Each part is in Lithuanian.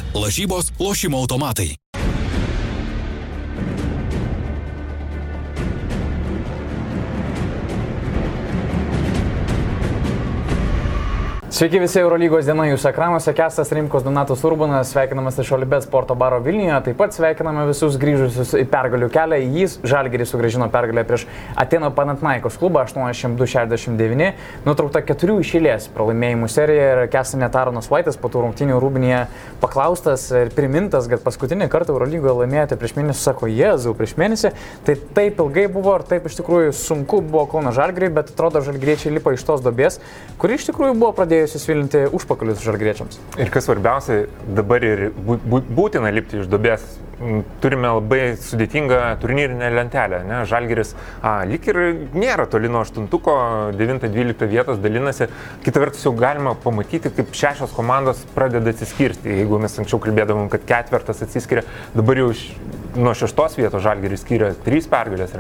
Lažybos, lošimo automatai. Sveiki visi Eurolygos diena jūsų ekranuose, Kęstas Rimkus, Donatas Urbanas, sveikinamas iš Olibet sporto baro Vilniuje, taip pat sveikiname visus grįžusius į pergalių kelią. Jis Žalgiris sugrąžino pergalę prieš Atėnų Panathinaikos klubą 82-69, nutraukta 4 iš eilės pralaimėjimų serija ir Kęstas net Aronas Vaitas po tų rungtynių Rūbinėje paklaustas ir primintas, kad paskutinį kartą Eurolygoje laimėjote prieš mėnesį, sako Jėzau, prieš mėnesį, tai taip ilgai buvo ir taip iš tikrųjų sunku buvo Kauno Žalgiriui, bet atrodo žalgiriečiai lipa iš tos duobės, kuri iš tikrųjų buvo pradėjusi svilinti užpakalius žalgiriečiams. Ir kas svarbiausia, dabar ir būtina lipti iš duobės. Turime labai sudėtingą turnyrinę lentelę. Ne? Žalgiris lyg ir nėra toli nuo 8-tuko, 9-12 vietos dalinasi. Kita vertus jau galima pamatyti, kaip 6 komandos pradeda atsiskirti. Jeigu mes anksčiau kalbėdavom, kad 4 atsiskiria, dabar jau nuo 6 vietos Žalgiris skiria 3 pergalės.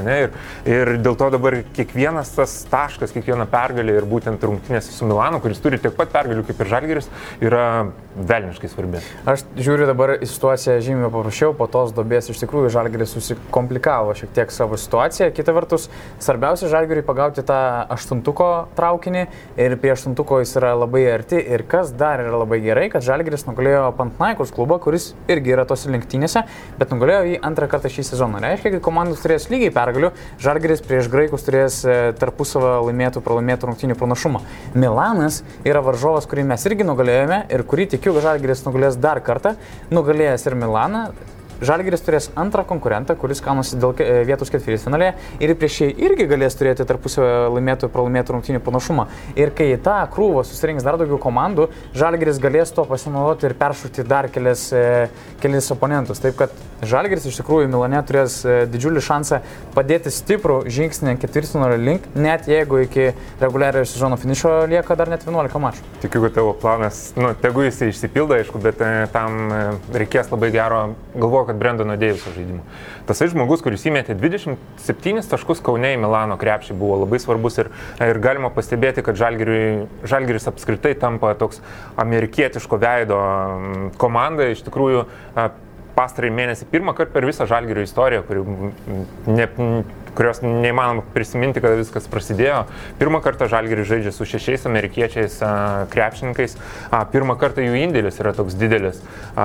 Ir dėl to dabar kiekvienas tas taškas, kiekviena pergalė ir būtent rungtynės su Milanu, kuris turi tiek pat pergalių kaip ir Žalgiris, yra velniškai svarbi. Aš žiūriu dabar į situaciją žymiai paprasčiau, po tos duobės iš tikrųjų Žalgiris susikomplikavo šiek tiek savo situaciją. Kita vertus, svarbiausia Žalgiriui pagauti tą 8-tuko traukinį ir prie 8-tuko jis yra labai arti. Ir kas dar yra labai gerai, kad Žalgiris nugalėjo Panathinaikos klubą, kuris irgi yra tose lenktynėse, bet nugalėjo jį antrą kartą šį sezoną. Reiškia, kad komandos turės lygiai pergalių, Žalgiris prieš graikus turės tarpusavio laimėtų rungtynių pranašumą. Milanas yra varžovas, kurį mes irgi nugalėjome ir kurį tikiu, kad Žalgiris nugalės dar kartą, nugalėjęs ir Milaną. Žalgiris turės antrą konkurentą, kuris kaunasi dėl vietos ketvirtfinalėje ir prieš jį irgi galės turėti tarpusavio laimėtų rungtynių panašumą. Ir kai tą krūvą susirinks dar daugiau komandų, Žalgiris galės to pasinaudoti ir peršūkti dar kelis oponentus. Taip kad Žalgiris iš tikrųjų Milane turės didžiulį šansą padėti stiprų žingsnį ketvirtfinalio link, net jeigu iki reguliariojo sezono finišo lieka dar net 11 mačų. Tikiu, kad tavo planas, tegu jis išsipildo, aišku, bet tam reikės labai gero, galvoju, kad Brendono Deiviso žaidimų. Tasai žmogus, kuris įmetė 27 taškus Kaune į Milano krepšį, buvo labai svarbus ir galima pastebėti, kad Žalgiris apskritai tampa toks amerikietiško veido komanda. Iš tikrųjų, pastarąjį mėnesį pirmą kartą per visą Žalgirio istoriją, kurios neįmanoma prisiminti, kada viskas prasidėjo. Pirmą kartą Žalgiris žaidžia su 6 amerikiečiais krepšininkais. Pirmą kartą jų indėlis yra toks didelis.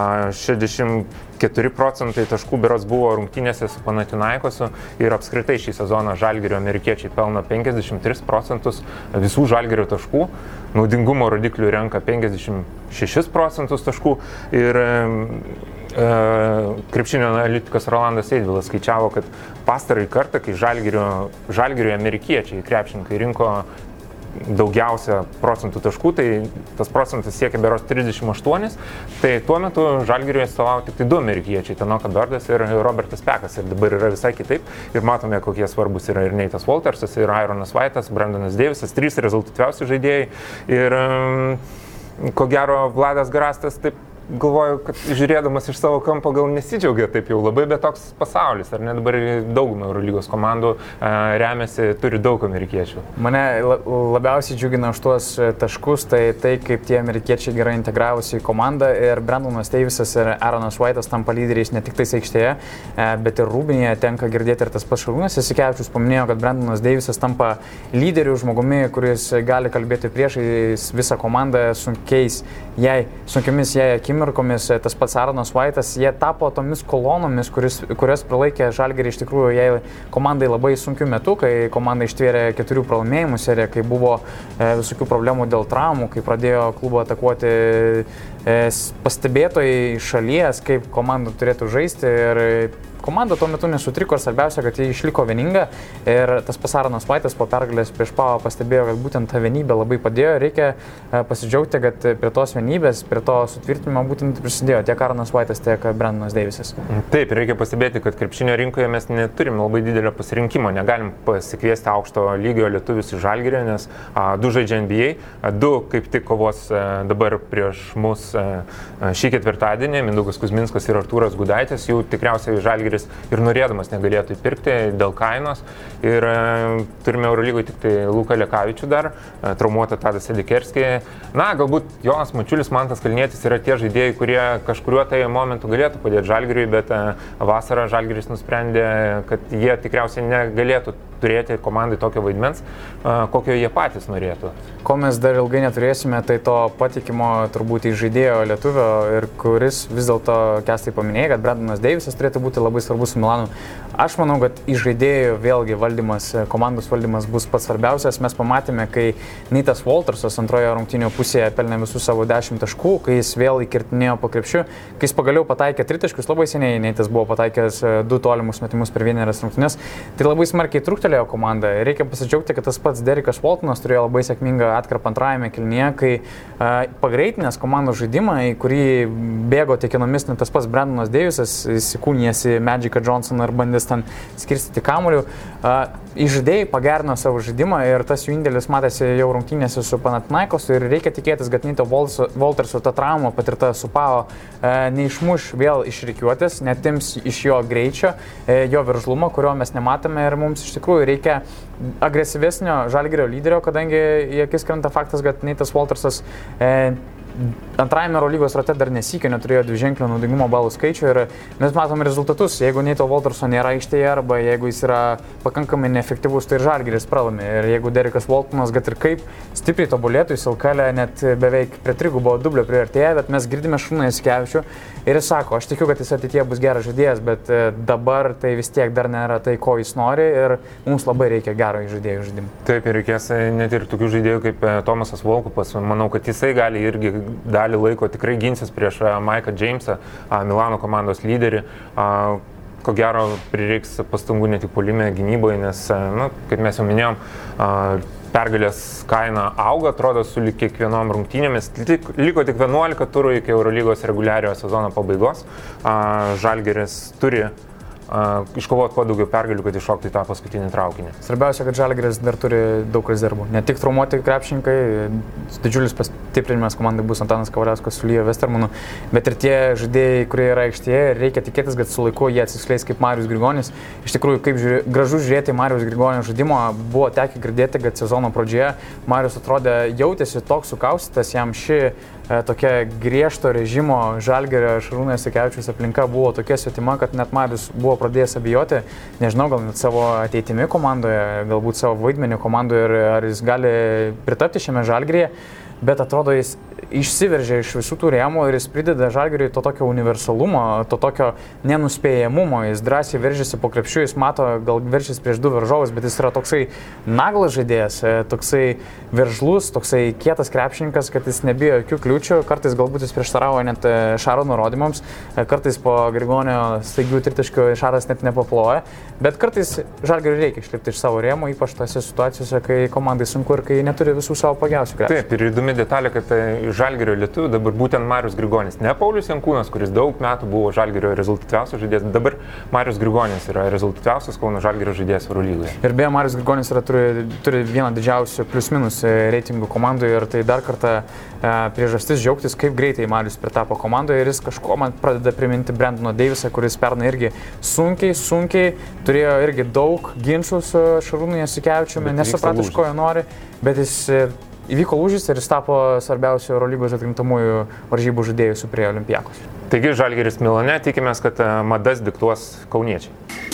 64% taškų berods buvo rungtynėse su Panathinaikosu ir apskritai šį sezoną Žalgirio amerikiečiai pelno 53% visų Žalgirio taškų. Naudingumo rodiklių renka 56% taškų ir krepšinio analitikas Rolandas Eidvilas skaičiavo, kad pastarąjį kartą, kai Žalgirio amerikiečiai krepšininkai rinko daugiausia procentų taškų, tai tas procentas siekia berods 38, tai tuo metu Žalgiriui atstovavo tik 2 amerikiečiai, Tanoka Birdas ir Robertas Pekas, ir dabar yra visai kitaip ir matome, kokie svarbus yra ir Neitas Waltersas, ir Aronas Vaitas, Brendonas Deivisas, 3 rezultatyviausi žaidėjai ir ko gero Vladas Grastas taip galvoju, kad žiūrėdamas iš savo kampo gal nesidžiaugia taip jau labai, bet toks pasaulis, ar ne, dabar daugumą Eurolygos komandų remiasi, turi daug amerikiečių. Mane labiausiai džiugina už tuos taškus, tai kaip tie amerikiečiai gerai integravosi į komandą ir Brendonas Deivisas ir Aronas Vaitas tampa lyderiais ne tik tais aikštėje, bet ir Rūbinėje tenka girdėti ir tas pats Šarūnas Jasikevičius paminėjo, kad Brendonas Deivisas tampa lyderiu žmogumi, kuris gali kalbėti priešais visą komandą sunkiomis jai akimirkomis. Tas pats Aronas Vaitas, jie tapo tomis kolonomis, kurias prilaikė Žalgirį iš tikrųjų jai komandai labai sunkiu metu, kai komanda ištvėrė 4 pralaimėjimų seriją, kai buvo visokių problemų dėl traumų, kai pradėjo klubą atakuoti pastebėtojai iš šalies, kaip komanda turėtų žaisti ir komanda tuo metu nesutriko ir svarbiausia, kad jie išliko vieninga ir tas pats Aronas Vaitas po pergalės prieš Pavą pastebėjo, kad būtent ta vienybė labai padėjo. Reikia pasidžiaugti, kad prie tos vienybės, prie to sutvirtinimo būtent prisidėjo tiek Aronas Vaitas, tiek Brendonas Deivisas. Taip, reikia pastebėti, kad krepšinio rinkoje mes neturim labai didelio pasirinkimo, negalim pasikviesti aukšto lygio lietuvius į Žalgirį, nes 2 žaidžia NBA, 2 kaip tik kovos dabar prieš mus šį ketvirtadienį, Mindaugas Kuzminskas ir Artūras Gudaitis, jų tikriausiai Žalgiris ir norėdamas negalėtų įpirkti dėl kainos. Ir turime Eurolygoje tik tai Luką Lekavičių dar, traumuotą Tadą Sedikerskį. Na, galbūt Jonas Mačiulis, Mantas Kalnietis yra tie žaidėjai, kurie kažkuriuo tai momentu galėtų padėti Žalgiriui, bet vasarą Žalgiris nusprendė, kad jie tikriausiai negalėtų turėti komandai tokio vaidmens, kokio jie patys norėtų. Ko mes dar ilgai neturėsime, tai to patikimo turbūt žaidėjo lietuvio, ir kuris vis dėlto Kestai paminėjo, kad Brendonas Deivisas turėtų būti labai svarbus su Milanu. Aš manau, kad iš žaidėjų vėlgi valdymas, komandos valdymas bus pats svarbiausias. Mes pamatėme, kai Neitas Waltersas antroje rungtynių pusėje pelnė visus savo 10 taškų, kai jis vėl įkirtinėjo po krepšiu, kai jis pagaliau pataikė 3 taškus, labai seniai Neitas buvo pataikęs 2 tolimus metimus per vienerias rungtynes. Tai labai smarkiai trūktelėjo komanda. Reikia pasidžiaugti, kad tas pats Derikas Waltonas turėjo labai sėkmingą atkarpą antrajame kėlinyje, kai pagreitinęs komandos žaidimą, į kurį bėgo tiekinomis tas pats Brendonas Deivisas, įsikūnijęs į Magicą Johnsoną ir bandęs ten skirstyti kamuolių. Žaidėjai pagerino savo žaidimą ir tas jų indėlis matėsi jau rungtynėse su Panathinaikosu ir reikia tikėtis, kad Neito Walterso ta trauma patirta su Pau neišmuš vėl iš rikiuotės, netims iš jo greičio, jo veržlumo, kurio mes nematome, ir mums iš tikrųjų reikia agresyvesnio Žalgirio lyderio, kadangi į akis krenta faktas, kad Neitas Waltersas antrajame Eurolygos rate dar nesykio neturėjo dviženklio naudingumo balų skaičių ir mes matom rezultatus. Jeigu Neito Walterso nėra aikštėje arba jeigu jis yra pakankamai neefektyvus, tai ir Žalgiris pralaimi. Ir jeigu Derikas Waltonas, kad ir kaip stipriai tobulėtų, jis LKL net beveik prie trigubo dublio priartėja, bet mes girdime Šarūną Jasikevičių ir jis sako, aš tikiu, kad jis ateityje bus geras žaidėjas, bet dabar tai vis tiek dar nėra tai, ko jis nori, ir mums labai reikia gero žaidėjų žaidimų. Taip, ir reikės net ir tokių žaidėjų kaip Tomasas Volkupas. Manau, kad jisai gali irgi dalį laiko tikrai ginsis prieš Maiką Jamesą, Milano komandos lyderį. Ko gero prireiks pastangų ne tik puolime, gynyboje, nes, kaip mes jau minėjom, pergalės kaina auga, atrodo, su kiekvienom rungtynėmis. Liko tik 11 turų iki Eurolygos reguliariojo sezono pabaigos. Žalgiris turi iškovoti kuo daugiau pergalių, kad iššoktų į tą paskutinį traukinį. Svarbiausia, kad Žalgiris dar turi daug rezervų. Ne tik traumuoti krepšininkai, didžiulis pastiprinimas komandai bus Antanas Kavaliauskas su Leo Westermanu, bet ir tie žaidėjai, kurie yra aikštėje, reikia tikėtis, kad su laiku jie atsiskleis kaip Marius Grigonis. Iš tikrųjų, kaip gražu žiūrėti Marius Grigonio žaidimo, buvo tekę girdėti, kad sezono pradžioje Marius atrodė, jautėsi toks sukaustytas, jam ši tokia griežto režimo Žalgirio Šarūno Jasikevičiaus aplinka buvo tokia svetima, kad net Marius buvo pradėjęs abejoti, nežinau, gal net savo ateitimi komandoje, galbūt savo vaidmenį komandoje, ir ar jis gali pritapti šiame Žalgiryje, bet atrodo, jis išsiveržia iš visų tų rėmų ir jis prideda Žalgiriui to tokio universalumo, to tokio nenuspėjamumo. Jis drąsiai veržiasi po krepšiu, jis mato, gal veršis prieš 2 varžovus, bet jis yra toksai naglas žaidėjas, toksai veržlus, toksai kietas krepšininkas, kad jis nebijo jokių kliūčių. Kartais galbūt jis prieštarauja net Šaro nurodymams, kartais po Grigonio staigių tritaškių Šaras net nepaploja, bet kartais Žalgiriui reikia išlipti iš savo rėmų, ypač tose situacijose, kai komandai sunku ir kai neturi visų savo pagiausių krepšininkų. Taip, ir įdomi detalė, kad Žalgirio lietuvių dabar būtent Marius Grigonis, ne Paulius Jankūnas, kuris daug metų buvo Žalgirio rezultatyviausias žaidėjas, dabar Marius Grigonis yra rezultatyviausias Kauno Žalgirio žaidėjas Eurolygoje. Ir beje, Marius Grigonis turi vieną didžiausių plius-minus reitingų komandoje, ir tai dar kartą priežastis džiaugtis, kaip greitai Marius pritapo komandoje, ir jis kažko man pradeda priminti Brendoną Deivisą, kuris pernai irgi sunkiai turėjo irgi daug ginčų su Šarūnu Jasikevičiumi, nesuprato, iš ko jie nori, bet jis įvyko lūžis ir jis tapo svarbiausiu Eurolygos atkrintamųjų varžybų žaidėjų su prie Olympiakos. Taigi Žalgiris Milane, tikimės, kad madas diktuos kauniečiai.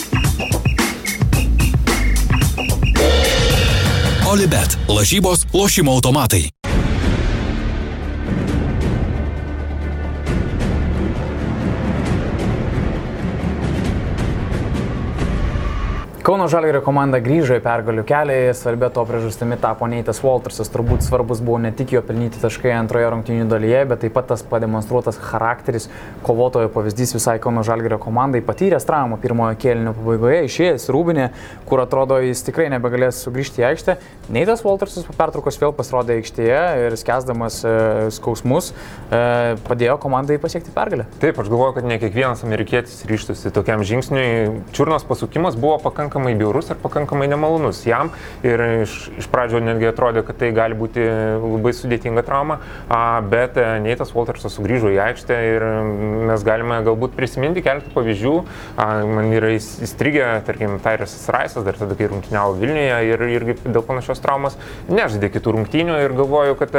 Olybet. Lažybos, lošimo automatai. Kauno Žalgirio komanda grįžo į pergalių kelią, svarbia to priežastimi tapo Neitas Waltersas. Turbūt svarbus buvo ne tik jo pelnyti taškai antroje rungtynių dalyje, bet taip pat tas pademonstruotas charakteris, kovotojo pavyzdys visai Kauno Žalgirio komandai. Patyręs traumą pirmojo kėlinio pabaigoje, išėjęs Rūbinė, kur atrodo jis tikrai nebegalės sugrįžti į aikštę. Neitas Waltersas po pertraukos vėl pasirodė aikštėje ir skęsdamas skausmus padėjo komandai pasiekti pergalę. Taip, aš galvoju, kad ne kiekvienas amerikietis ryžtųsi tokiam žingsniui. Čiurnos pasukimas buvo pakankamai pakankamai bjaurus ir pakankamai nemalonus jam. Ir iš pradžio netgi atrodė, kad tai gali būti labai sudėtinga trauma, bet Neitas Waltersas sugrįžo į aikštę ir mes galime galbūt prisiminti keletą pavyzdžių. Man yra įstrigę, tarkim, Tyrasas Raisas, dar tada, kai rungtyniavo Vilniuje ir irgi dėl panašios traumos nežaidė kitų rungtynių ir galvoju, kad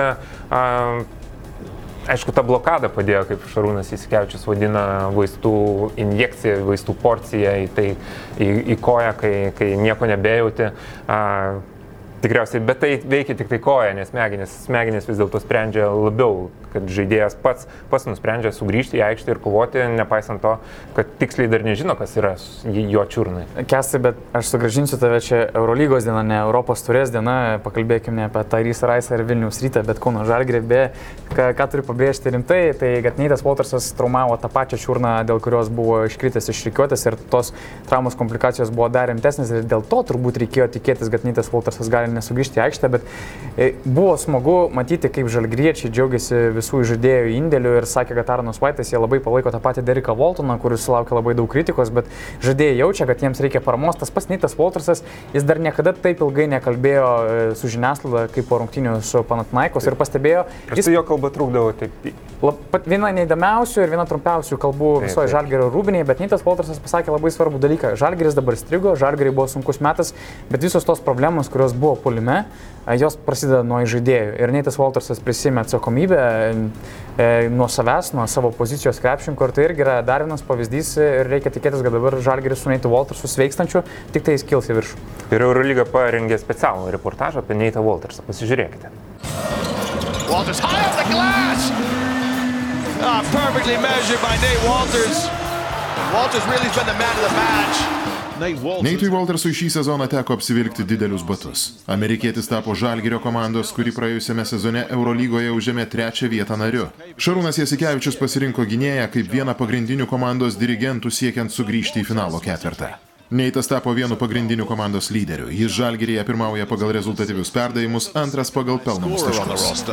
aišku, ta blokada padėjo, kaip Šarūnas Jasikevičius vadina, vaistų injekcija, vaistų porcija į koją, kai nieko nebejauti. Tikriausiai, bet tai veikia tik tai koja, nes smegenys vis dėlto sprendžia labiau, kad žaidėjas pats nusprendžia sugrįžti į aikštę ir kovoti, nepaisant to, kad tiksliai dar nežino, kas yra jo čiurnai. Kestai, bet aš sugrąžinsiu tave čia Eurolygos diena, ne Europos taurės diena, pakalbėkime apie Tyrasą Raisą ir Vilniaus Rytą, bet Kauno Žalgirį, ką turiu pabrėžti rimtai, tai kad Neitas Waltersas traumavo tą pačią čiurną, dėl kurios buvo iškritęs iš rikiuotės ir tos traumos komplikacijos buvo dar rimtesnės ir dėl to turbūt reikėjo tikėtis, kad Neitas Waltersas gali nesugrįžti į aikštę, bet buvo smagu matyti, kaip žalgiriečiai džiaugiasi visų žaidėjų indėlių ir sakė, kad Aaronas Vaitas, jie labai palaiko tą patį Deriką Waltoną, kuris sulaukė labai daug kritikos, bet žaidėjai jaučia, kad jiems reikia paramos. Tas pats Neitas Waltersas, jis dar niekada taip ilgai nekalbėjo su žiniasklaida kaip po rungtynių su Panathinaikos ir pastebėjo. Jo kalba trukdavo taip. Viena neįdomiausių ir viena trumpiausių kalbų visoje Žalgirio rūbinėje, bet Neitas Waltersas pasakė labai svarbų dalyką. Žalgiris dabar strigo, Žalgiriui buvo sunkus metas, bet visos tos problemos, kurios buvo puolime, jos prasideda nuo žaidėjų. Ir Neitas Waltersas prisėmė atsakomybę nuo savęs, nuo savo pozicijos krepšinko ir tai irgi yra dar vienas pavyzdys ir reikia tikėtis, kad dabar Žalgiris su Neitu Waltersu sveikstančiu, tik tai jis kils į viršų. Ir Eurolyga parengė specialų reportažą apie Neitą Waltersą. Pasižiūrėkite. Walters high off the glass! Perfectly measured by Nate Walters. Walters really has been the man of the match. Neitui Waltersui šį sezoną teko apsivilkti didelius batus. Amerikietis tapo Žalgirio komandos, kuri praėjusiame sezone Eurolygoje užėmė 3. vietą nariu. Šarūnas Jasikevičius pasirinko gynėją kaip vieną pagrindinių komandos dirigentų siekiant sugrįžti į finalo ketvertą. Neitas tapo vienu pagrindiniu komandos lyderiu. Jis Žalgiryje pirmauja pagal rezultatyvius perdavimus, antras pagal pelnomus taškus.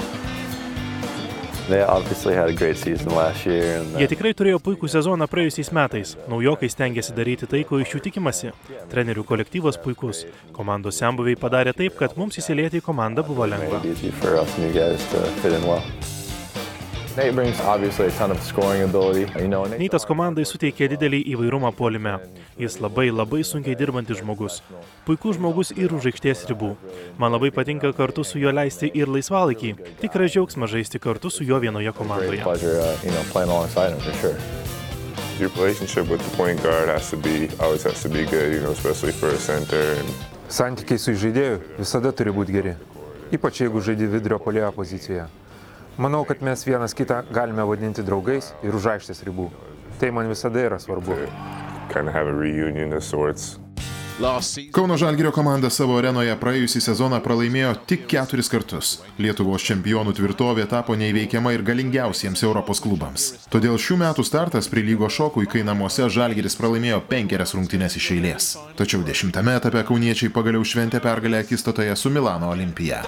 Jie tikrai turėjo puikų sezoną praėjusiais metais. Naujokai stengiasi daryti tai, ko iš jų tikimasi. Trenerių kolektyvas puikus. Komandos senbuviai padarė taip, kad mums įsilieti į komandą buvo lengva. Neitas komandai suteikė didelį įvairumą puolime. Jis labai sunkiai dirbantis žmogus. Puikus žmogus ir už aikštės ribų. Man labai patinka kartu su juo leisti ir laisvalaikį. Tikras džiaugsmas žaisti kartu su juo vienoje komandoje. Santykiai su žaidėju visada turi būti geri. Ypač jeigu žaidži vidurio puolėjo pozicijoje. Manau, kad mes vienas kitą galime vadinti draugais ir už aikštės ribų. Tai man visada yra svarbu. Kauno Žalgirio komanda savo arenoje praėjusį sezoną pralaimėjo tik 4 kartus. Lietuvos čempionų tvirtovė tapo neįveikiama ir galingiausiems Europos klubams. Todėl šių metų startas prilygo šokui, kai namuose Žalgiris pralaimėjo 5 rungtynes iš eilės. Tačiau 10. etape kauniečiai pagaliau šventė pergalę akistatoje su Milano Olimpija.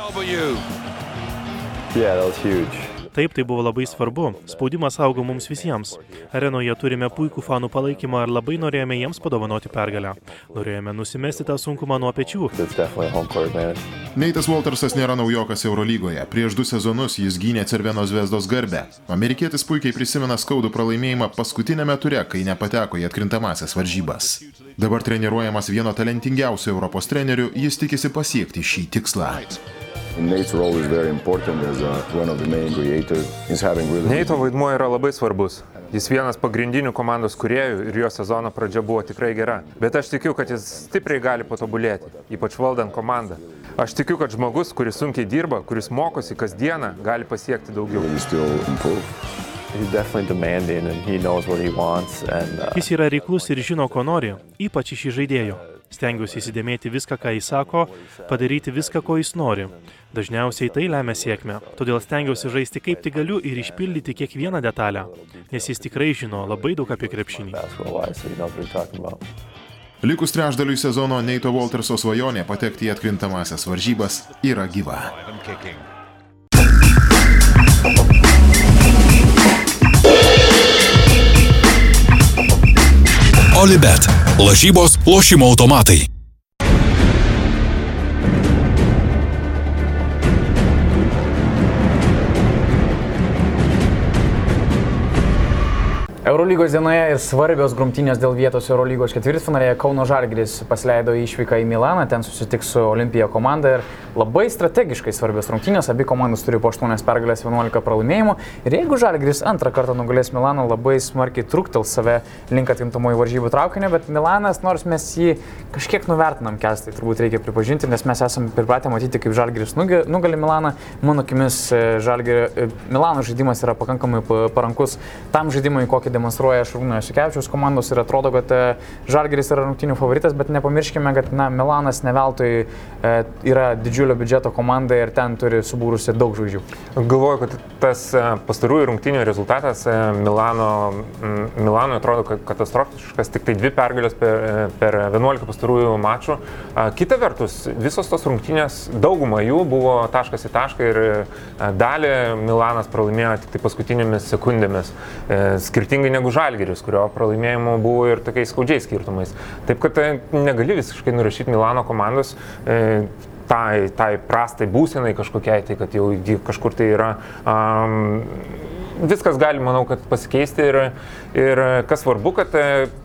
Taip, tai buvo labai svarbu. Spaudimas augo mums visiems. Arenoje turime puikų fanų palaikymą ir labai norėjome jiems padovanoti pergalę. Norėjome nusimesti tą sunkumą nuo pečių. Neitas Waltersas nėra naujokas Eurolygoje. Prieš 2 sezonus jis gynė Cervenos Zvezdos garbę. Amerikietis puikiai prisimena skaudų pralaimėjimą paskutinėme ture, kai nepateko į atkrintamąsias varžybas. Dabar treniruojamas vieno talentingiausių Europos trenerių, jis tikisi pasiekti šį tikslą. Neito vaidmuo yra labai svarbus. Jis vienas pagrindinių komandos kūrėjų ir jo sezono pradžia buvo tikrai gera. Bet aš tikiu, kad jis stipriai gali patobulėti, ypač valdant komandą. Aš tikiu, kad žmogus, kuris sunkiai dirba, kuris mokosi kasdieną, gali pasiekti daugiau. Jis yra reiklus ir žino, ko nori, ypač iš žaidėjo. Stengiuosi įsidėmėti viską, ką jis sako, padaryti viską, ko jis nori. Dažniausiai tai lemia sėkmę, todėl stengiuosi žaisti kaip tik galiu ir išpildyti kiekvieną detalę, nes jis tikrai žino labai daug apie krepšinį. Likus trečdaliui sezono Neito Walterso svajonė patekti į atkrintamąsias varžybas yra gyva. Olibet. Lažybos, lošimo automatai. Eurolygos dienoje ir svarbios grumtynės dėl vietos Eurolygos ketvirtfinalėje. Kauno Žalgiris pasileido išvyką į Milaną, ten susitiks su Olimpija komanda ir labai strategiškai svarbios rungtynės. Abi komandos turi po 8 pergalės, 11 pralaimėjimų. Ir jeigu Žalgiris antrą kartą nugalės Milaną, labai smarkiai truktels save link atkrintamųjų varžybų traukinio, bet Milanas, nors mes jį kažkiek nuvertinam, Kęstai, turbūt reikia pripažinti, nes mes esame pripratę matyti, kaip Žalgiris nugali Milaną. Mano akimis Milano žaidimas yra pakankamai parankus tam žaidimui, kokį demonstruoja Šarūno Jasikevičiaus komandos ir atrodo, kad Žalgiris yra rungtynių favoritas, bet nepamirškime, kad Milanas ne veltui yra didžiulio biudžeto komanda ir ten turi subūrusi daug žvaigždžių. Galvoju, kad tas pastarųjų rungtynių rezultatas Milanui atrodo katastrofiškas, tik tai 2 pergalės per 11 pastarųjų mačų. Kita vertus, visos tos rungtynės, dauguma jų buvo taškas į tašką ir dalį Milanas pralaimėjo tik tai paskutinėmis sekundėmis. Skirtingai negu Žalgiris, kurio pralaimėjimo buvo ir tokiais skaudžiais skirtumais. Taip, kad negali visiškai nurašyti Milano komandos tai prastai būsenai kažkokiai, tai kad jau kažkur tai yra. Viskas gali, manau, kad pasikeisti ir kas svarbu, kad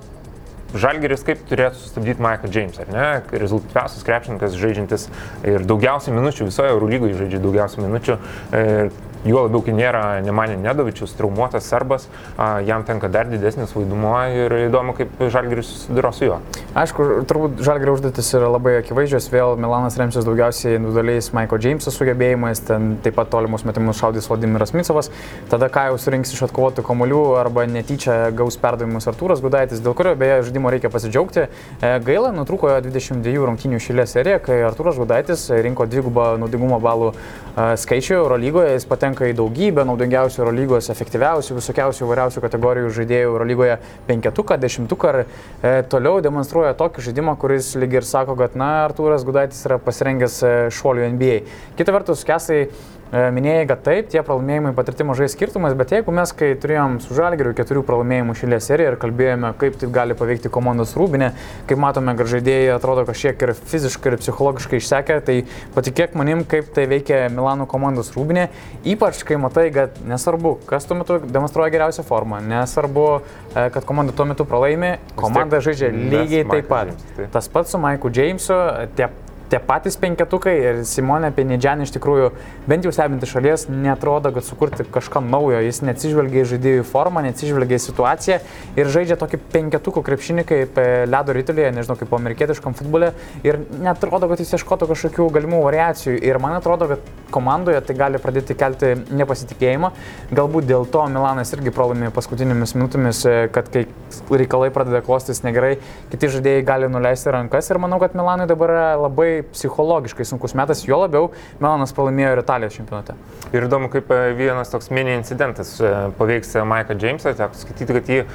Žalgiris kaip turėtų sustabdyti Mike'ą Jamesą, ar ne? Rezultatyviausias krepšininkas žaidžiantis ir daugiausiai minučių, visoje Eurolygoje žaidžia daugiausiai minučių. Juo labiau, kai nėra Nemanja Nedovičius, traumuotas serbas, jam tenka dar didesnis vaidmuo ir įdomu, kaip Žalgiris susidaro su juo. Aišku, turbūt Žalgirio užduotis yra labai akivaizdžios, vėl Milanas remsis daugiausiai individualiais Mike'o Jameso sugebėjimais, ten taip pat tolimus metimus šaudys Vladimiras Micovas, tada ką jau surinks iš atkovotų kamuolių arba netyčia gaus perdavimus Artūras Gudaitis, dėl kurio beje žaidimo reikia pasidžiaugti. Gaila, nutrūko 22 rungtynių šilės serija, kai Artūras Gudaitis rinko 2 naudingumo balų skaičių Eurolygoje, jis patenka į daugybę naudingiausių Eurolygos, efektyviausių, visokiausių įvairiausių kategorijų žaidėjų Eurolygoje 5-tuką, 10-tuką ir toliau demonstruoja tokį žaidimą, kuris lyg ir sako, kad Artūras Gudaitis yra pasirengęs šuolių NBA. Kita vertus, Kęstai, minėjai, kad taip, tie pralaimėjimai patirti mažai skirtumas, bet jeigu mes, kai turėjom su Žalgiriu 4 pralaimėjimų šilės seriją ir kalbėjome, kaip tai gali paveikti komandos rūbinę, kaip matome, kad žaidėjai atrodo kažkiek ir fiziškai ir psichologiškai išsekę, tai patikėk manim, kaip tai veikia Milano komandos rūbinė, ypač kai matai, kad nesvarbu, kas tuo metu demonstruoja geriausią formą, nesvarbu, kad komanda tuo metu pralaimi, komanda žaidžia lygiai taip pat. Tas pats su Mike'u Jamesu, tie patys 5-tukai ir Simone Penidžianė iš tikrųjų, bent jau stebinti šalies, neatrodo, kad sukurti kažką naujo. Jis neatsižvelgia į žaidėjų formą, neatsižvelgia į situaciją ir žaidžia tokį 5-tukų krepšinį kaip ledo ritulėje, nežinau, kaip amerikietiškam futbole ir neatrodo, kad jis ieškotų kažkokių galimų variacijų ir man atrodo, kad komandoje tai gali pradėti kelti nepasitikėjimą. Galbūt dėl to Milanas irgi pralaimė paskutinėmis minutėmis, kad kai reikalai pradeda klostis negerai, kiti žaidėjai gali nuleisti rankas ir manau, kad Milanui dabar yra labai psichologiškai sunkus metas, jo labiau Milanas pralaimėjo ir Italijos čempionate. Ir įdomu, kaip vienas toks mini incidentas paveiks Mike'ą Jamesą, teko skaityti, kad jį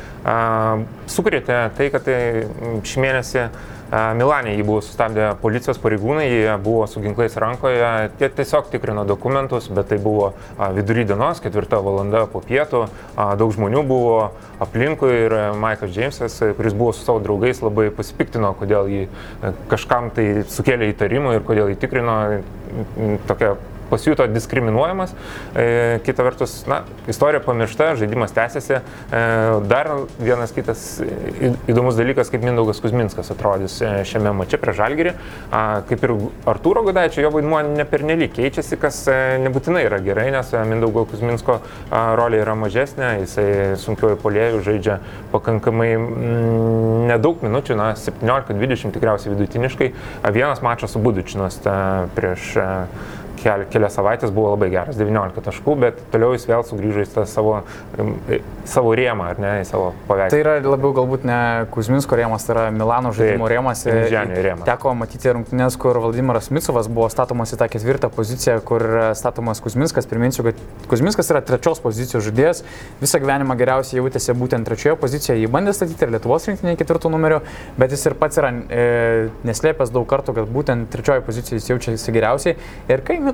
sukrėtė tai, kad šį mėnesį Milane jį buvo sustabdę policijos pareigūnai, jie buvo su ginklais rankoje, jie tiesiog tikrino dokumentus, bet tai buvo vidury dienos, 4 valanda po pietų, daug žmonių buvo aplinkui ir Mike'as Jamesas, kuris buvo su savo draugais, labai pasipiktino, kodėl jį kažkam tai sukėlė įtarimų ir kodėl jį tikrino, tokia pasijuto diskriminuojamas. Kita vertus, istorija pamiršta, žaidimas tęsiasi. Dar vienas kitas įdomus dalykas, kaip Mindaugas Kuzminskas atrodys šiame mače prieš Žalgirį. Kaip ir Artūro Gudaičio, jo vaidmuo nepernelyg keičiasi, kas nebūtinai yra gerai, nes Mindaugo Kuzminsko rolė yra mažesnė, jisai sunkiuoju puolėju žaidžia pakankamai nedaug minučių, 17-20 tikriausiai vidutiniškai. Vienas mačas su Budučinas prieš kelias savaitės buvo labai geras, 19 taškų, bet toliau jis vėl sugrįžo į tą savo rėmą, ar ne, į savo paveikslą. Tai yra labiau galbūt ne Kuzminsko rėmas, tai yra Milano žaidimo rėmas. Rėmas. Teko matyti rungtynes, kur Vladimiras Micovas buvo statomas į tą 4. poziciją, kur statomas Kuzminskas. Priminsiu, kad Kuzminskas yra 3. pozicijos žaidėjas, visą gyvenimą geriausiai jautėsi būtent 3. pozicijoje, jį bandė statyti ir Lietuvos rinktinėje 4. numeriu, bet jis ir pats yra neslėpęs daug kartų, kad būtent 3. pozicijoje jis jaučiasi geriausiai. Ir kai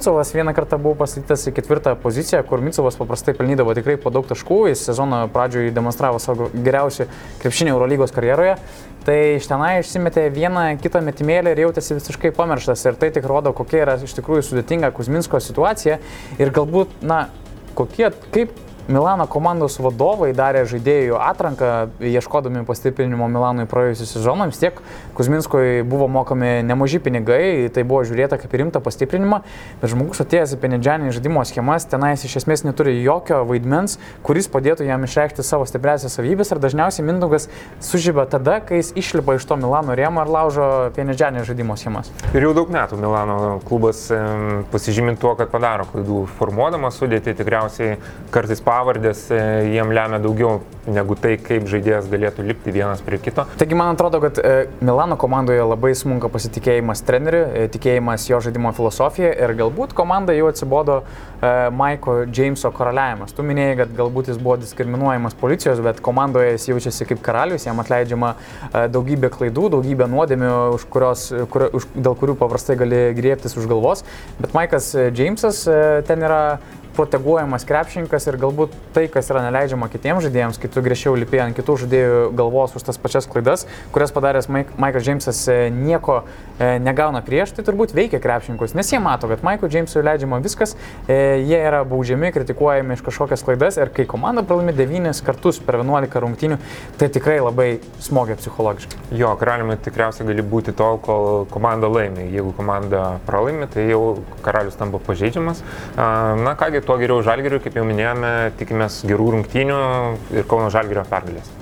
Micovas vieną kartą buvo pastatytas į 4 poziciją, kur Micovas paprastai pelnydavo tikrai po daug taškų, jis sezono pradžioje demonstravo savo geriausią krepšinį Eurolygos karjeroje, tai iš tenai išsimetė vieną kitą metimėlį ir jautėsi visiškai pamirštas ir tai tik rodo, kokia yra iš tikrųjų sudėtinga Kuzminsko situacija ir galbūt, kaip Milano komandos vadovai darė žaidėjų atranką, ieškodami pastiprinimo Milanui praėjusiu sezoną, vis tiek Kuzminskui buvo mokami nemaži pinigai, tai buvo žiūrėta kaip rimta pastiprinimą, bet žmogus atėjęs į Penidžianį žaidimo schemas, tenais iš esmės neturi jokio vaidmens, kuris padėtų jam išreikšti savo stipriausias savybės ir dažniausiai Mindaugas sužiba tada, kai jis išlipa iš to Milano rėmo ir laužo Penidžianį žaidimo schemas. Ir jau daug metų Milano klubas pasižymint tuo, kad padaro klaidų formuodamas sudėtį, tikriausiai kartais pavardės jiem lemia daugiau negu tai, kaip žaidėjas galėtų lipti vienas prie kito. Taigi man atrodo, kad Milano komandoje labai smunka pasitikėjimas treneriu, tikėjimas jo žaidimo filosofija ir galbūt komanda jau atsibodo Maiko Jameso karaliavimas. Tu minėjai, kad galbūt jis buvo diskriminuojamas policijos, bet komandoje jis jaučiasi kaip karalius, jam atleidžiama daugybė klaidų, daugybė nuodėmių, dėl kurių paprastai gali griebtis už galvos, bet Maikas Jamesas ten yra proteguojamas krepšininkas ir galbūt tai, kas yra neleidžiama kitiems žaidėjams, kai tu griežčiau lipi ant kitų žaidėjų galvos už tas pačias klaidas, kurias padaręs Maikas Jamesas nieko negauna prieš, tai turbūt veikia krepšininkus, nes jie mato, kad Maikui Jamesui leidžiama viskas, jie yra baudžiami, kritikuojami iš kažkokias klaidas ir kai komanda pralaimi 9 kartus per 11 rungtynių, tai tikrai labai smogia psichologiškai. Jo, karaliumi tikriausiai gali būti tol, kol komanda laimi. Jeigu komanda pralaimi, tai jau karalius tampa pažeidžiamas. Na kągi, tuo geriau Žalgiriui, kaip jau minėjome, tikimės gerų rungtynių ir Kauno Žalgirio pergalės.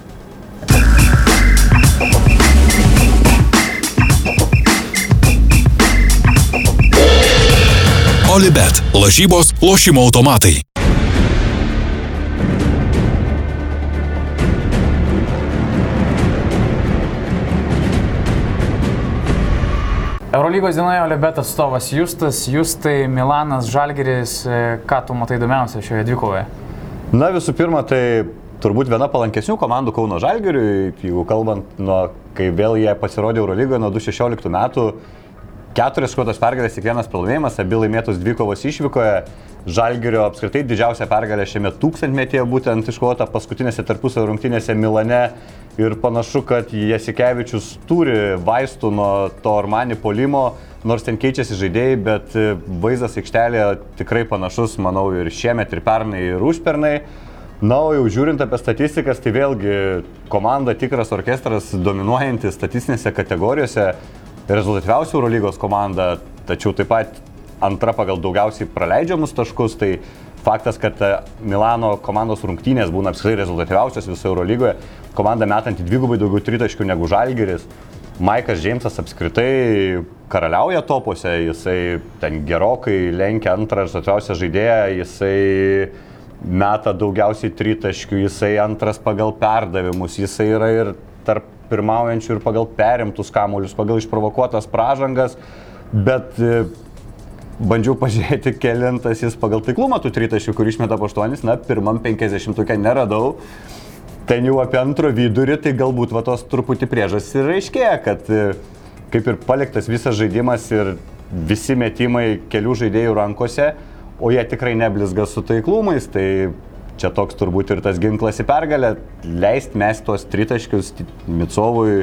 Olibet. Lažybos, lošimo automatai. Eurolygos dienoje Olibet atstovas Justai, Milanas, Žalgiris, ką tu matai įdomiausia šioje dvikovoje? Na visų pirma, tai turbūt viena palankesnių komandų Kauno Žalgiriui, jeigu kalbant kai vėl jie pasirodė Eurolygoje nuo 2016 metų, 4 iškovotos pergalės, tik 1 pralaimėjimas, abi laimėtos dvikovos išvykoje. Žalgirio apskritai didžiausia pergalė šiame 1000-metyje būtent iškovota paskutinėse tarpusavio rungtynėse Milane. Ir panašu, kad Jasikevičius turi vaistų nuo to Armani puolimo, nors ten keičiasi žaidėjai, bet vaizdas aikštelėje tikrai panašus, manau, ir šiemet, ir pernai, ir užpernai. Na, o jau žiūrint apie statistikas, tai vėlgi komanda tikras orkestras, dominuojantis statistinėse kategorijose, rezultatyviausia Eurolygos komanda, tačiau taip pat antra pagal daugiausiai praleidžiamus taškus, tai faktas, kad Milano komandos rungtynės būna apskritai rezultatyviausios visoje Eurolygoje, komanda metanti dvigubai daugiau tritaškių negu Žalgiris. Maikas Jamesas apskritai karaliauja topuose, jisai ten gerokai lenkia antrą rezultatyviausią žaidėją, jisai meta daugiausiai tritaškių, jisai antras pagal perdavimus, jisai yra ir tarp pirmaujančių ir pagal perimtus kamuolius, pagal išprovokuotas pražangas, bet bandžiau pažiūrėti, kelintas jis pagal taiklumą tų tritaškių, kur išmeta po 8, na, pirmam 50-uke neradau. Ten jau apie antro vidurį, tai galbūt tos truputį priežastys ir aiškėja, kad kaip ir paliktas visas žaidimas ir visi metimai kelių žaidėjų rankose, o jie tikrai neblizga su taiklumais, tai čia toks turbūt ir tas ginklas į pergalę, leist mesti tos tritaškius Micovui,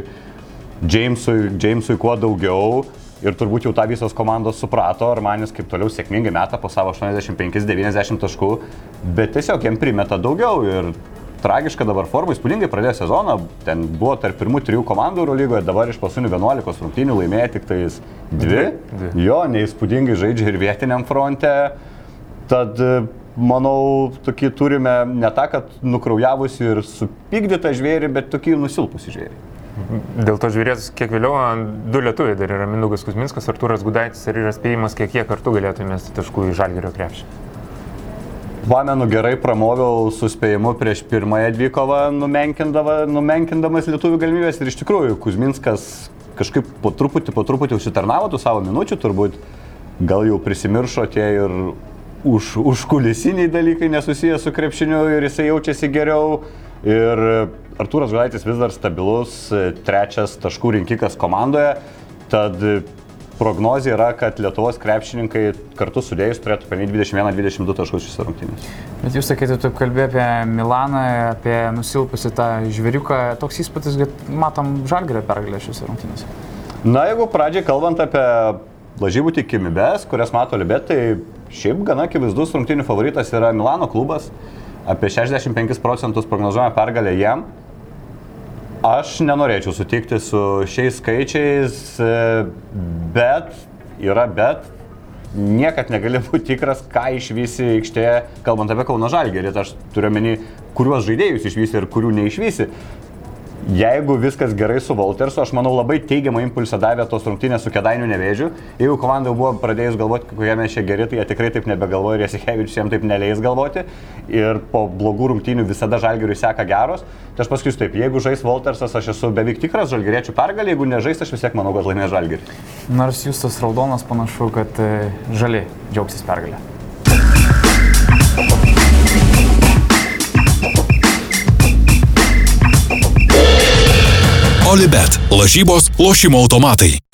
Jamesui kuo daugiau. Ir turbūt jau tą visos komandos suprato, Armanis kaip toliau sėkmingai meta po savo 85-90 taškų, bet tiesiog jam primeta daugiau ir tragiška dabar forma, įspūdingai pradėjo sezoną, ten buvo tarp pirmų 3 komandų Eurolygoje, dabar iš paskutinių 11 rungtynių laimėjo tik tais 2. Jo, neįspūdingai žaidžia ir vietiniam fronte, tad manau, tokį turime ne tą, kad nukraujavusi ir supykdytą žvėrį, bet tokį nusilpusį žvėrį. Dėl to žvėrės kiek vėliau 2 lietuviai dar yra Mindaugas Kuzminskas, Artūras Gudaitis ir yra spėjimas, kiek jie kartu galėtų įmesti taškų į Žalgirio krepšį. Pamenu, gerai pramoviau su spėjimu prieš pirmąją dvikovą, numenkindamas lietuvių galimybės ir iš tikrųjų Kuzminskas kažkaip po truputį užsitarnavo tų savo minučių, turbūt gal jau prisimiršo tie ir užkulisiniai dalykai nesusiję su krepšiniu ir jisai jaučiasi geriau. Ir Artūras Gudaitis vis dar stabilus, 3 taškų rinkikas komandoje, tad prognozija yra, kad Lietuvos krepšininkai kartu sudėjus turėtų pelnyti 21-22 taškus šiose rungtynėse. Bet jūs sakėte, tu kalbėjai apie Milaną, apie nusilpusi tą žvėriuką. Toks įspūdis, kad matom Žalgirio pergalę šiose rungtynėse. Na, jeigu pradžiai kalbant apie lažybų tikimybės, kurias mato Libet, tai šiaip gana akivaizdus rungtynių favoritas yra Milano klubas. Apie 65% prognozuojama pergalė jam. Aš nenorėčiau sutikti su šiais skaičiais, bet niekad negali būti tikras, ką išvysi aikštėje, kalbant apie Kauno Žalgirį. Aš turiu omeny, kuriuos žaidėjus išvysi ir kurių neišvysi. Jeigu viskas gerai su Voltersu, aš manau labai teigiamą impulsą davė tos rungtynės su Kėdainių Nevėžiu. Jeigu komanda buvo pradėjus galvoti, kokie mes čia geri, tai jie tikrai taip nebegalvoja ir Jasikevičius jiems taip neleis galvoti. Ir po blogų rungtynių visada Žalgiriui seka geros. Tai aš pasakysiu taip, jeigu žais Voltersas, aš esu beveik tikras žalgiriečių pergalė, jeigu nežais, aš vis tiek manau, kad laimės Žalgirį. Nors Justas Raudonas panašu, kad žali džiaugsis pergalę. Olibet. Lažybos, lošimo automatai.